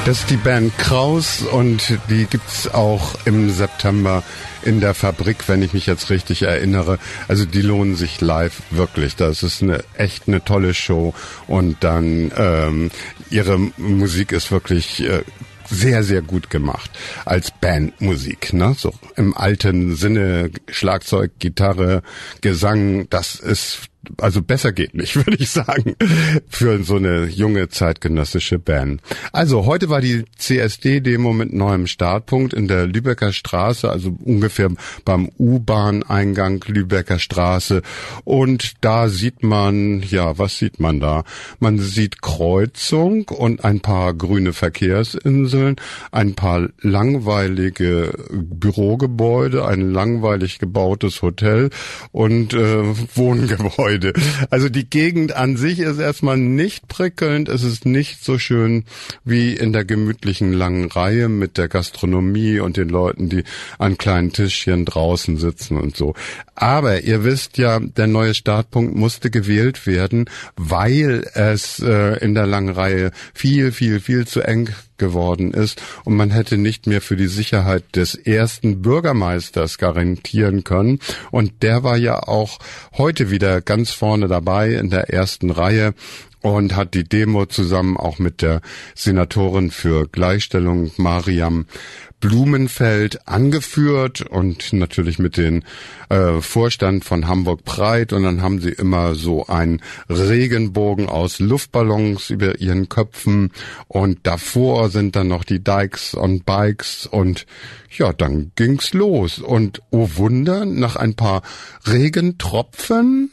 Das ist die Band Kraus und die gibt's auch im September in der Fabrik, wenn ich mich jetzt richtig erinnere. Also die lohnen sich live wirklich. Das ist echt eine tolle Show und dann ihre Musik ist wirklich sehr, sehr gut gemacht als Bandmusik, ne? So im alten Sinne, Schlagzeug, Gitarre, Gesang, das ist, also besser geht nicht, würde ich sagen, für so eine junge zeitgenössische Band. Also heute war die CSD-Demo mit neuem Startpunkt in der Lübecker Straße, also ungefähr beim U-Bahn-Eingang Lübecker Straße. Und da sieht man, ja, was sieht man da? Man sieht Kreuzung und ein paar grüne Verkehrsinseln, ein paar langweilige Bürogebäude, ein langweilig gebautes Hotel und Wohngebäude. Also die Gegend an sich ist erstmal nicht prickelnd, es ist nicht so schön wie in der gemütlichen langen Reihe mit der Gastronomie und den Leuten, die an kleinen Tischchen draußen sitzen und so. Aber ihr wisst ja, der neue Startpunkt musste gewählt werden, weil es in der langen Reihe viel zu eng geworden ist und man hätte nicht mehr für die Sicherheit des ersten Bürgermeisters garantieren können. Und der war ja auch heute wieder ganz vorne dabei in der ersten Reihe und hat die Demo zusammen auch mit der Senatorin für Gleichstellung Mariam Blumenfeld angeführt und natürlich mit den Vorstand von Hamburg Pride, und dann haben sie immer so einen Regenbogen aus Luftballons über ihren Köpfen und davor sind dann noch die Dykes und Bikes und ja, dann ging's los und oh Wunder, nach ein paar Regentropfen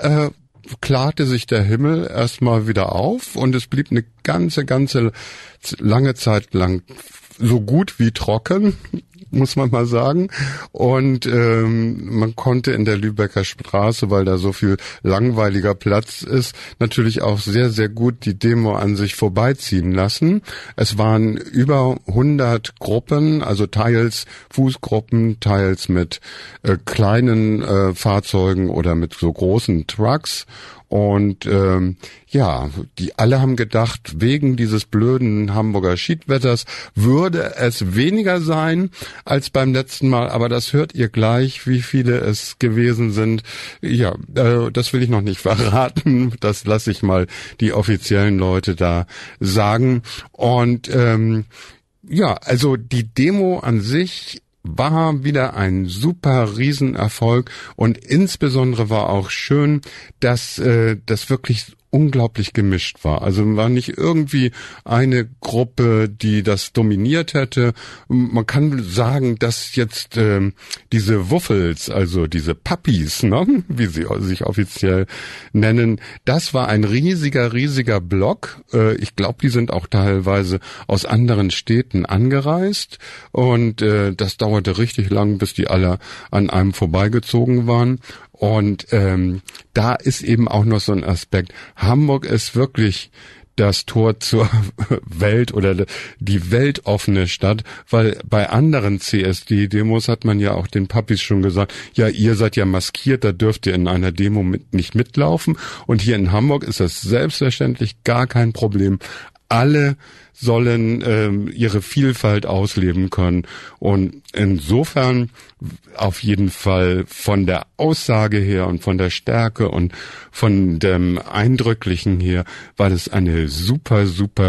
klarte sich der Himmel erstmal wieder auf und es blieb eine ganze lange Zeit lang so gut wie trocken, muss man mal sagen. Und man konnte in der Lübecker Straße, weil da so viel langweiliger Platz ist, natürlich auch sehr, sehr gut die Demo an sich vorbeiziehen lassen. Es waren über 100 Gruppen, also teils Fußgruppen, teils mit kleinen Fahrzeugen oder mit so großen Trucks. Und ja, die alle haben gedacht, wegen dieses blöden Hamburger Schiedwetters würde es weniger sein als beim letzten Mal, aber das hört ihr gleich, wie viele es gewesen sind. Ja, das will ich noch nicht verraten, das lasse ich mal die offiziellen Leute da sagen. Und ja, also die Demo an sich war wieder ein super Riesenerfolg und insbesondere war auch schön, dass das wirklich unglaublich gemischt war. Also war nicht irgendwie eine Gruppe, die das dominiert hätte. Man kann sagen, dass jetzt diese Wuffels, also diese Puppies, ne, wie sie sich offiziell nennen, das war ein riesiger Block. Ich glaube, die sind auch teilweise aus anderen Städten angereist und das dauerte richtig lang, bis die alle an einem vorbeigezogen waren. Und da ist eben auch noch so ein Aspekt. Hamburg ist wirklich das Tor zur Welt oder die weltoffene Stadt, weil bei anderen CSD-Demos hat man ja auch den Puppies schon gesagt, ja, ihr seid ja maskiert, da dürft ihr in einer Demo nicht mitlaufen. Und hier in Hamburg ist das selbstverständlich gar kein Problem. Alle sollen ihre Vielfalt ausleben können. Und insofern auf jeden Fall von der Aussage her und von der Stärke und von dem Eindrücklichen her war das eine super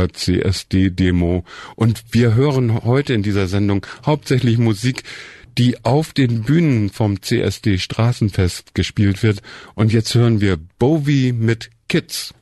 CSD-Demo. Und wir hören heute in dieser Sendung hauptsächlich Musik, die auf den Bühnen vom CSD Straßenfest gespielt wird. Und jetzt hören wir Bowie mit Kids.